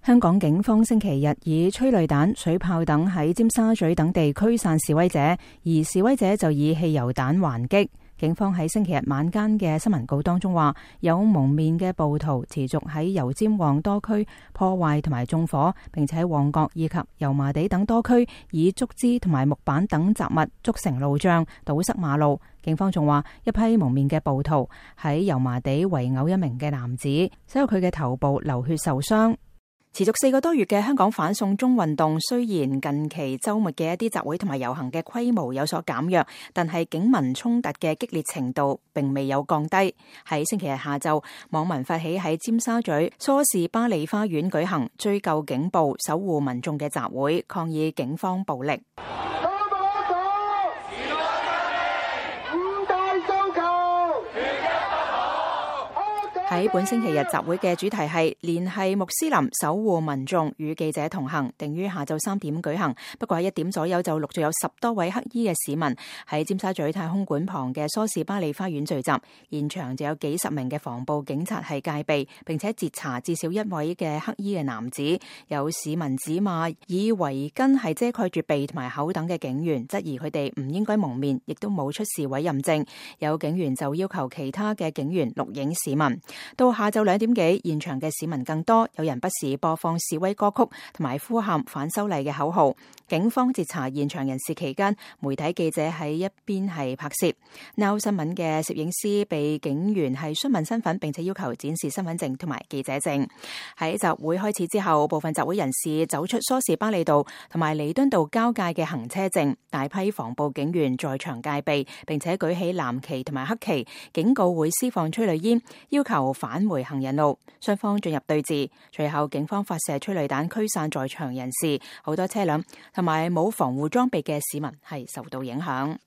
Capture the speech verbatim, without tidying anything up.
香港警方星期日以催淚彈、水炮等喺尖沙咀等地驅散示威者，而示威者就以汽油彈還擊。警方喺星期日晚間嘅新聞稿當中話，有蒙面嘅暴徒持續喺油尖旺多區破壞同埋縱火，並且喺旺角以及油麻地等多區以竹枝同埋木板等雜物築成路障，堵塞馬路。警方仲話，一批蒙面嘅暴徒喺油麻地圍毆一名嘅男子，使到佢嘅頭部流血受傷。持續四個多月嘅香港反送中運動，雖然近期週末嘅一啲集會同埋遊行嘅規模有所減弱，但係警民衝突嘅激烈程度並未有降低。喺星期日下晝，網民發起喺尖沙咀梳士巴利花園舉行追究警暴、守護民眾嘅集會，抗議警方暴力。喺本星期日集會嘅主題係聯繫穆斯林守護民眾與記者同行，定於下晝三點舉行。不過喺一點左右就陸續有十多位黑衣嘅市民喺尖沙咀太空館旁嘅梳士巴利花園聚集，現場就有幾十名嘅防暴警察係戒備，並且截查至少一位嘅黑衣嘅男子。有市民指罵以圍巾係遮蓋住鼻同埋口等嘅警員，質疑佢哋唔應該蒙面，亦都冇出示委任證。有警員就要求其他嘅警員錄影市民。到下晝兩點幾，現場嘅市民更多，有人不時播放示威歌曲同埋呼喊反修例嘅口號。警方截查現場人士期間，媒體記者喺一邊係拍攝。Now 新聞嘅攝影師被警員係詢問身份，並且要求展示身份證同埋記者證。喺集會開始之後，部分集會人士走出梳士巴利道同埋彌敦道交界嘅行車證，大批防暴警員在場戒備，並且舉起藍旗同埋黑旗，警告會施放催淚煙，要求返回行人路。雙方進入對峙，隨後警方發射催淚彈驅散在場人士，好多車輛同埋冇防護裝備嘅市民係受到影響。